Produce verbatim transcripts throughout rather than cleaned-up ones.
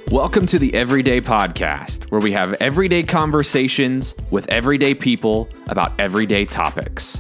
Welcome to the Everyday Podcast, where we have everyday conversations with everyday people about everyday topics.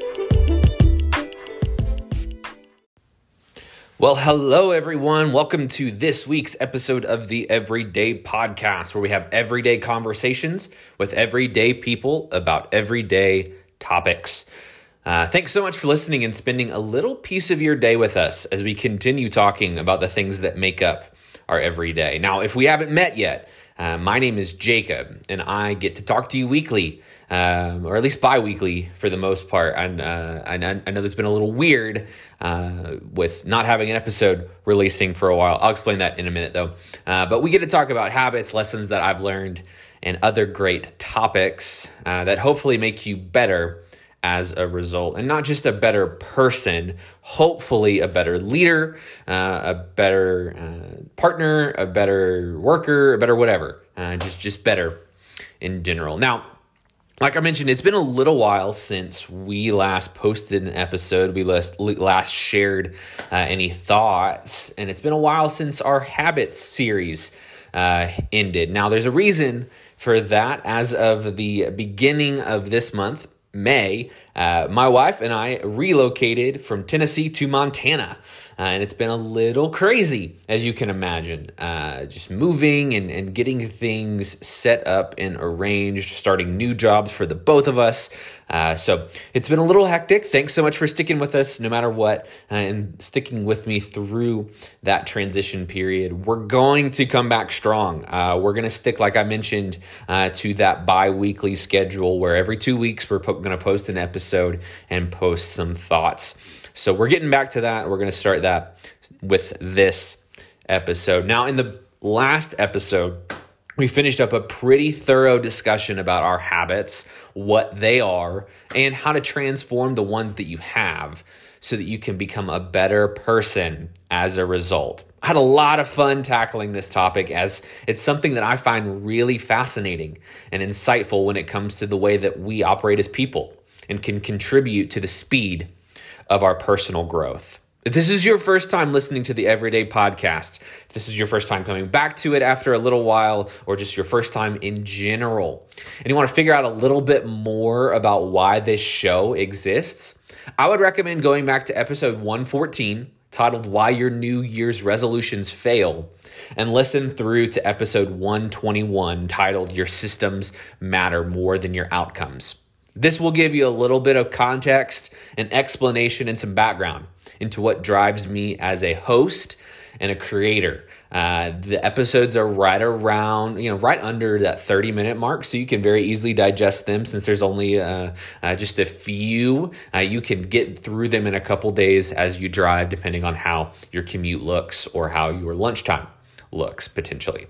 Well, hello, everyone. Welcome to this week's episode of the Everyday Podcast, where we have everyday conversations with everyday people about everyday topics. Uh, thanks so much for listening and spending a little piece of your day with us as we continue talking about the things that make up our everyday. Now, if we haven't met yet, uh, my name is Jacob, and I get to talk to you weekly, um, or at least bi-weekly for the most part. And uh, I, I know that's been a little weird uh, with not having an episode releasing for a while. I'll explain that in a minute, though. Uh, but we get to talk about habits, lessons that I've learned, and other great topics uh, that hopefully make you better as a result, and not just a better person, hopefully a better leader, uh, a better uh, partner, a better worker, a better whatever, uh, just, just better in general. Now, like I mentioned, it's been a little while since we last posted an episode, we last, last shared uh, any thoughts, and it's been a while since our habits series uh, ended. Now, there's a reason for that. As of the beginning of this month, May, uh, my wife and I relocated from Tennessee to Montana, uh, and it's been a little crazy, as you can imagine, uh, just moving and, and getting things set up and arranged, starting new jobs for the both of us. Uh, so it's been a little hectic. Thanks so much for sticking with us no matter what, uh, and sticking with me through that transition period. We're going to come back strong. Uh, we're going to stick, like I mentioned, uh, to that bi-weekly schedule where every two weeks we're po- going to post an episode and post some thoughts. So we're getting back to that. We're going to start that with this episode. Now, in the last episode, we finished up a pretty thorough discussion about our habits, what they are, and how to transform the ones that you have so that you can become a better person as a result. I had a lot of fun tackling this topic, as it's something that I find really fascinating and insightful when it comes to the way that we operate as people and can contribute to the speed of our personal growth. If this is your first time listening to the Everyday Podcast, if this is your first time coming back to it after a little while, or just your first time in general, and you want to figure out a little bit more about why this show exists, I would recommend going back to episode one fourteen, titled Why Your New Year's Resolutions Fail, and listen through to episode one twenty-one, titled Your Systems Matter More Than Your Outcomes. This will give you a little bit of context, an explanation, and some background into what drives me as a host and a creator. Uh, the episodes are right around, you know, right under that thirty minute mark, so you can very easily digest them. Since there's only uh, uh, just a few, uh, you can get through them in a couple days as you drive, depending on how your commute looks or how your lunchtime looks potentially.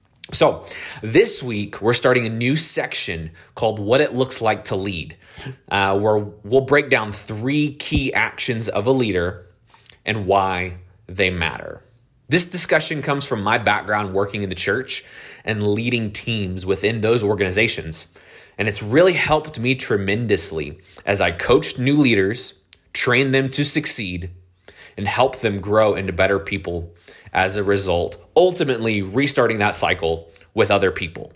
So this week, we're starting a new section called What It Looks Like to Lead, uh, where we'll break down three key actions of a leader and why they matter. This discussion comes from my background working in the church and leading teams within those organizations, and it's really helped me tremendously as I coached new leaders, trained them to succeed, and help them grow into better people as a result, ultimately restarting that cycle with other people.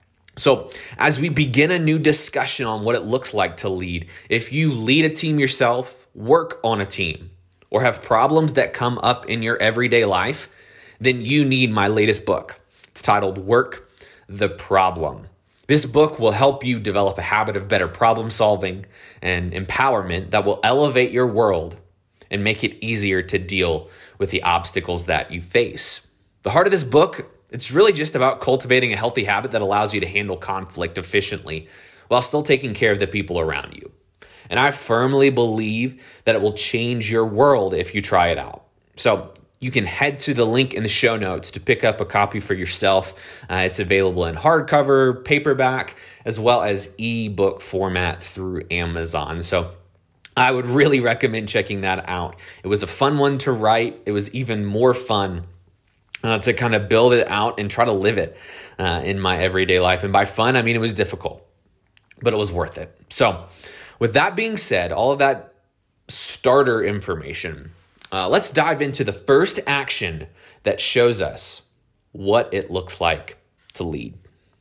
So as we begin a new discussion on what it looks like to lead, if you lead a team yourself, work on a team, or have problems that come up in your everyday life, then you need my latest book. It's titled Work the Problem. This book will help you develop a habit of better problem solving and empowerment that will elevate your world and make it easier to deal with the obstacles that you face. The heart of this book, it's really just about cultivating a healthy habit that allows you to handle conflict efficiently while still taking care of the people around you. And I firmly believe that it will change your world if you try it out. So you can head to the link in the show notes to pick up a copy for yourself. Uh, it's available in hardcover, paperback, as well as ebook format through Amazon. So I would really recommend checking that out. It was a fun one to write. It was even more fun uh, to kind of build it out and try to live it uh, in my everyday life. And by fun, I mean it was difficult, but it was worth it. So with that being said, all of that starter information, uh, let's dive into the first action that shows us what it looks like to lead.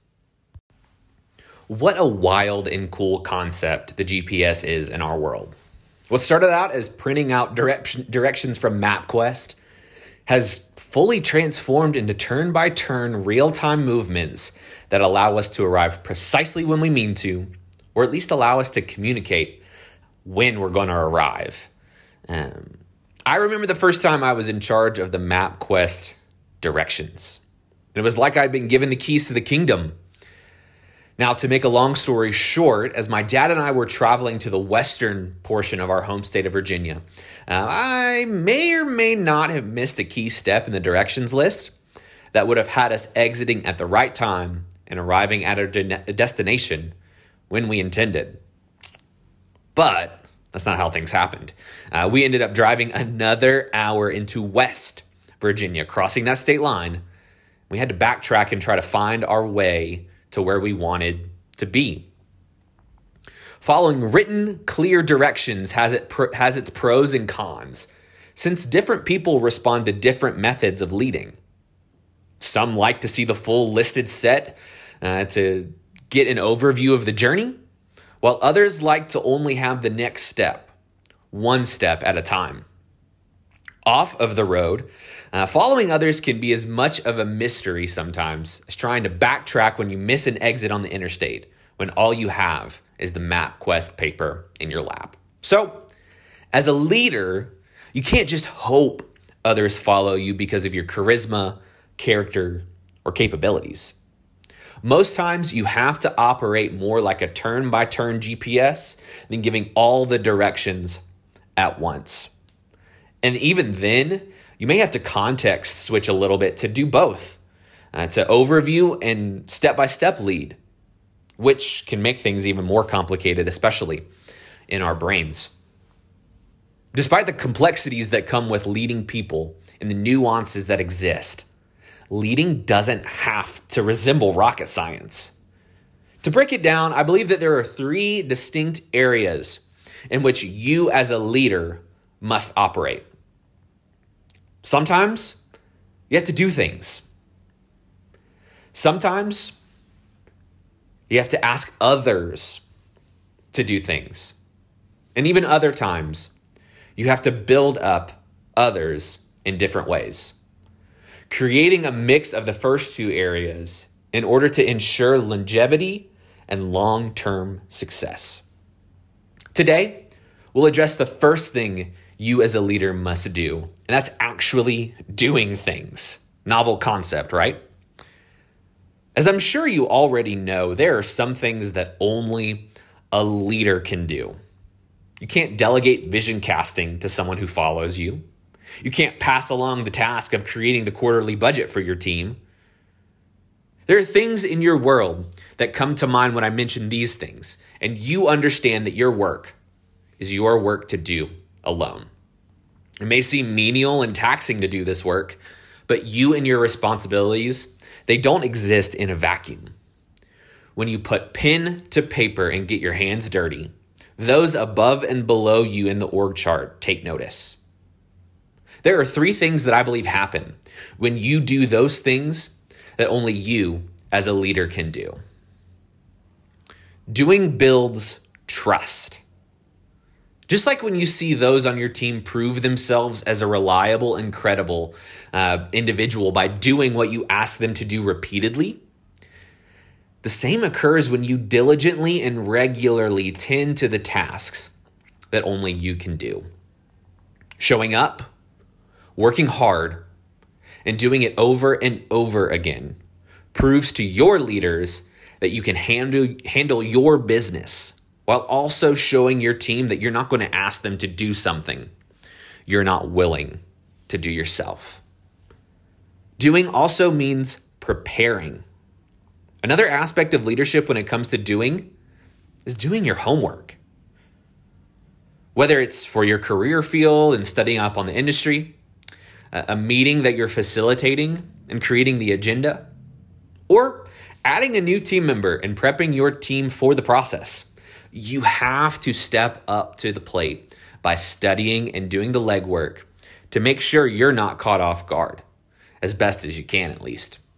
What a wild and cool concept the G P S is in our world. What started out as printing out direction, directions from MapQuest has fully transformed into turn-by-turn real-time movements that allow us to arrive precisely when we mean to, or at least allow us to communicate when we're going to arrive. Um, I remember the first time I was in charge of the MapQuest directions. It was like I'd been given the keys to the kingdom. Now, to make a long story short, as my dad and I were traveling to the western portion of our home state of Virginia, uh, I may or may not have missed a key step in the directions list that would have had us exiting at the right time and arriving at our de- destination when we intended. But that's not how things happened. Uh, we ended up driving another hour into West Virginia, crossing that state line. We had to backtrack and try to find our way to where we wanted to be. Following written, clear directions has it pro- has its pros and cons, since different people respond to different methods of leading. Some like to see the full listed set uh, to get an overview of the journey, while others like to only have the next step, one step at a time. Off of the road, uh, following others can be as much of a mystery sometimes as trying to backtrack when you miss an exit on the interstate, when all you have is the MapQuest paper in your lap. So, as a leader, you can't just hope others follow you because of your charisma, character, or capabilities. Most times, you have to operate more like a turn-by-turn G P S than giving all the directions at once. And even then, you may have to context switch a little bit to do both, uh, to overview and step-by-step lead, which can make things even more complicated, especially in our brains. Despite the complexities that come with leading people and the nuances that exist, leading doesn't have to resemble rocket science. To break it down, I believe that there are three distinct areas in which you as a leader must operate. Sometimes you have to do things. Sometimes you have to ask others to do things. And even other times, you have to build up others in different ways, creating a mix of the first two areas in order to ensure longevity and long-term success. Today, we'll address the first thing you as a leader must do, and that's actually doing things. Novel concept, right? As I'm sure you already know, there are some things that only a leader can do. You can't delegate vision casting to someone who follows you. You can't pass along the task of creating the quarterly budget for your team. There are things in your world that come to mind when I mention these things, and you understand that your work is your work to do alone. It may seem menial and taxing to do this work, but you and your responsibilities, they don't exist in a vacuum. When you put pen to paper and get your hands dirty, those above and below you in the org chart take notice. There are three things that I believe happen when you do those things that only you as a leader can do. Doing builds trust. Just like when you see those on your team prove themselves as a reliable and credible uh, individual by doing what you ask them to do repeatedly, the same occurs when you diligently and regularly tend to the tasks that only you can do. Showing up, working hard, and doing it over and over again proves to your leaders that you can handle, handle your business while also showing your team that you're not going to ask them to do something you're not willing to do yourself. Doing also means preparing. Another aspect of leadership when it comes to doing is doing your homework. Whether it's for your career field and studying up on the industry, a meeting that you're facilitating and creating the agenda, or adding a new team member and prepping your team for the process. You have to step up to the plate by studying and doing the legwork to make sure you're not caught off guard, as best as you can at least.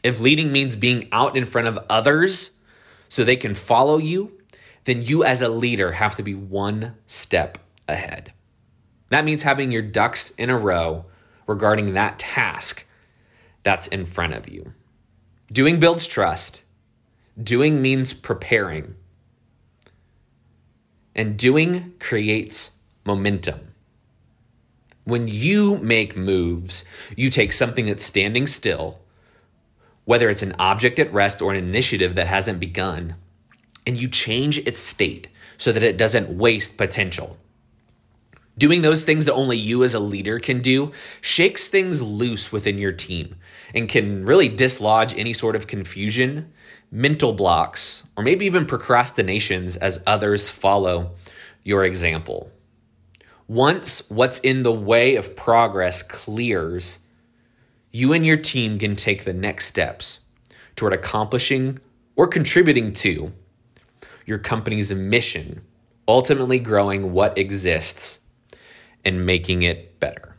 If leading means being out in front of others so they can follow you, then you as a leader have to be one step ahead. That means having your ducks in a row regarding that task that's in front of you. Doing builds trust. Doing means preparing. And doing creates momentum. When you make moves, you take something that's standing still, whether it's an object at rest or an initiative that hasn't begun, and you change its state so that it doesn't waste potential. Doing those things that only you as a leader can do shakes things loose within your team and can really dislodge any sort of confusion, mental blocks, or maybe even procrastinations as others follow your example. Once what's in the way of progress clears, you and your team can take the next steps toward accomplishing or contributing to your company's mission, ultimately growing what exists and making it better.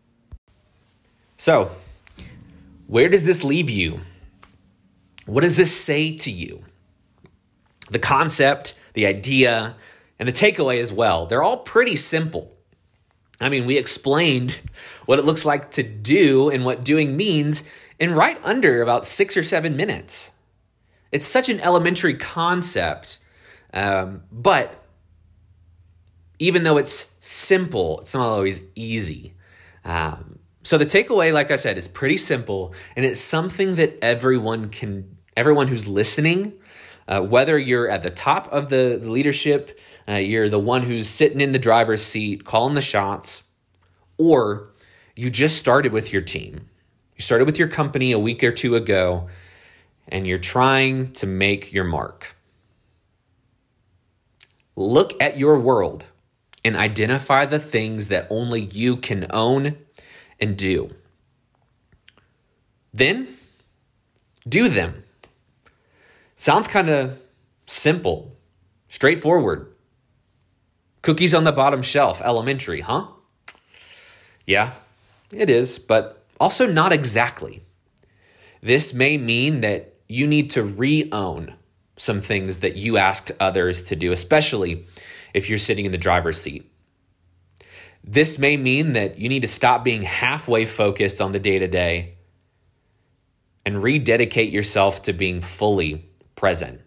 So, where does this leave you? What does this say to you? The concept, the idea, and the takeaway as well, they're all pretty simple. I mean, we explained what it looks like to do and what doing means in right under about six or seven minutes. It's such an elementary concept, um, but even though it's simple, it's not always easy. Um, so the takeaway, like I said, is pretty simple, and it's something that everyone can, everyone who's listening, uh, whether you're at the top of the, the leadership, uh, you're the one who's sitting in the driver's seat, calling the shots, or you just started with your team. You started with your company a week or two ago, and you're trying to make your mark. Look at your world and identify the things that only you can own and do. Then, do them. Sounds kind of simple, straightforward. Cookies on the bottom shelf, elementary, huh? Yeah, it is, but also not exactly. This may mean that you need to re-own some things that you asked others to do, especially if you're sitting in the driver's seat. This may mean that you need to stop being halfway focused on the day-to-day and rededicate yourself to being fully present.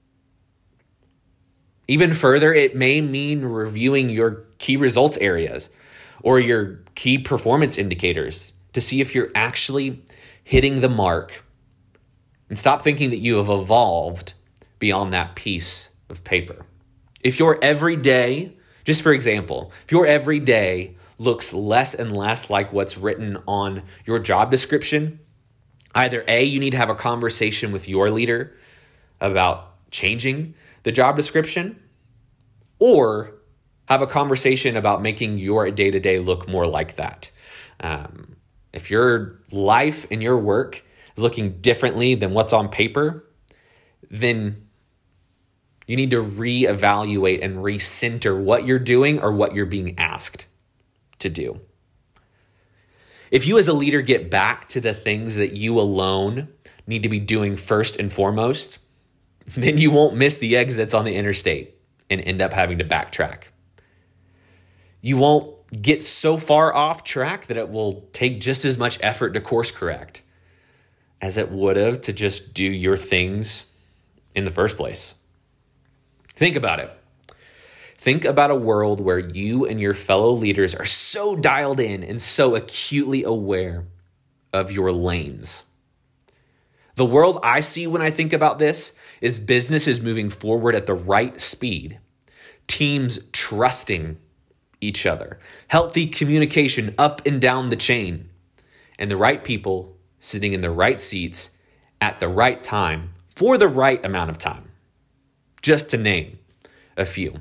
Even further, it may mean reviewing your key results areas or your key performance indicators to see if you're actually hitting the mark, and stop thinking that you have evolved beyond that piece of paper. If your everyday, just for example, if your everyday looks less and less like what's written on your job description, either A, you need to have a conversation with your leader about changing the job description, or have a conversation about making your day-to-day look more like that. Um, if your life and your work is looking differently than what's on paper, then you need to reevaluate and recenter what you're doing or what you're being asked to do. If you as a leader get back to the things that you alone need to be doing first and foremost, then you won't miss the exits on the interstate and end up having to backtrack. You won't get so far off track that it will take just as much effort to course correct as it would have to just do your things in the first place. Think about it. Think about a world where you and your fellow leaders are so dialed in and so acutely aware of your lanes. The world I see when I think about this is businesses moving forward at the right speed, teams trusting each other, healthy communication up and down the chain, and the right people sitting in the right seats at the right time for the right amount of time, just to name a few.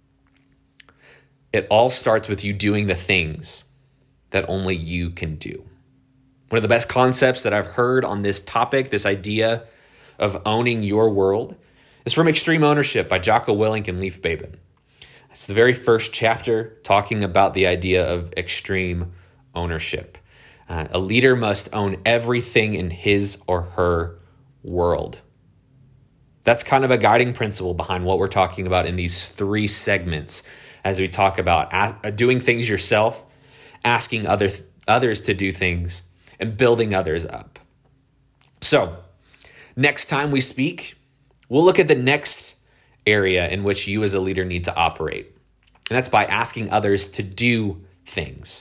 It all starts with you doing the things that only you can do. One of the best concepts that I've heard on this topic, this idea of owning your world, is from Extreme Ownership by Jocko Willink and Leif Babin. It's the very first chapter talking about the idea of extreme ownership. Uh, a leader must own everything in his or her world. That's kind of a guiding principle behind what we're talking about in these three segments as we talk about as, uh, doing things yourself, asking other th- others to do things, and building others up. So, next time we speak, we'll look at the next area in which you as a leader need to operate. And that's by asking others to do things.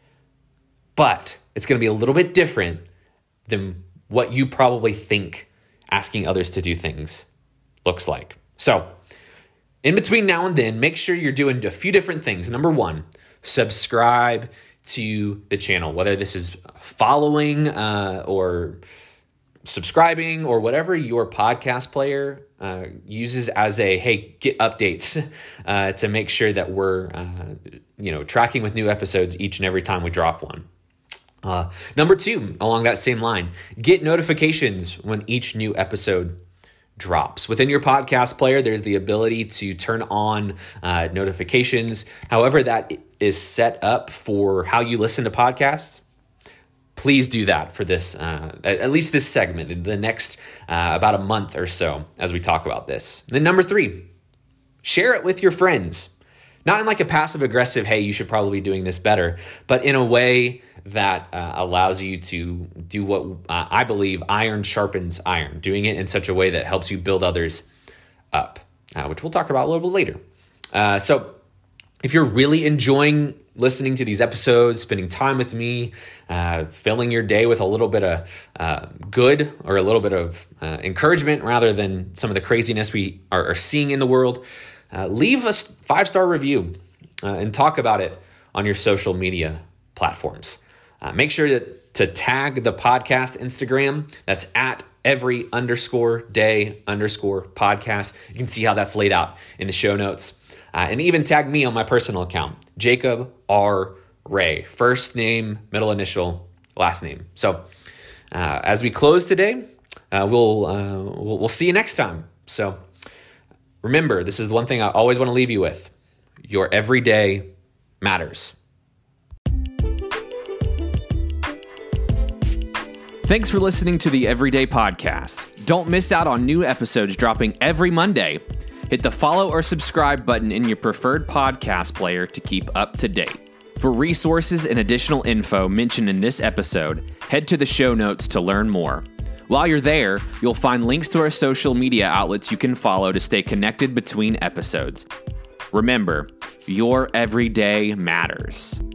But it's going to be a little bit different than what you probably think asking others to do things looks like. So, in between now and then, make sure you're doing a few different things. Number one, subscribe to the channel, whether this is following uh, or subscribing or whatever your podcast player uh, uses as a, hey, get updates uh, to make sure that we're, uh, you know, tracking with new episodes each and every time we drop one. Uh, number two, along that same line, get notifications when each new episode drops. Within your podcast player, there's the ability to turn on uh, notifications. However, that is set up for how you listen to podcasts. Please do that for this, uh, at least this segment, the next uh, about a month or so as we talk about this. And then number three, share it with your friends. Not in like a passive aggressive, hey, you should probably be doing this better, but in a way that uh, allows you to do what uh, I believe iron sharpens iron, doing it in such a way that helps you build others up, uh, which we'll talk about a little bit later. Uh, so if you're really enjoying listening to these episodes, spending time with me, uh, filling your day with a little bit of uh, good or a little bit of uh, encouragement rather than some of the craziness we are, are seeing in the world, uh, leave a five-star review uh, and talk about it on your social media platforms. Uh, make sure that, to tag the podcast Instagram. That's at every underscore day underscore podcast. You can see how that's laid out in the show notes. Uh, and even tag me on my personal account, Jacob R. Ray. First name, middle initial, last name. So uh, as we close today, uh, we'll, uh, we'll we'll see you next time. So remember, this is the one thing I always want to leave you with. Your everyday matters. Thanks for listening to the Everyday Podcast. Don't miss out on new episodes dropping every Monday. Hit the follow or subscribe button in your preferred podcast player to keep up to date. For resources and additional info mentioned in this episode, head to the show notes to learn more. While you're there, you'll find links to our social media outlets you can follow to stay connected between episodes. Remember, your everyday matters.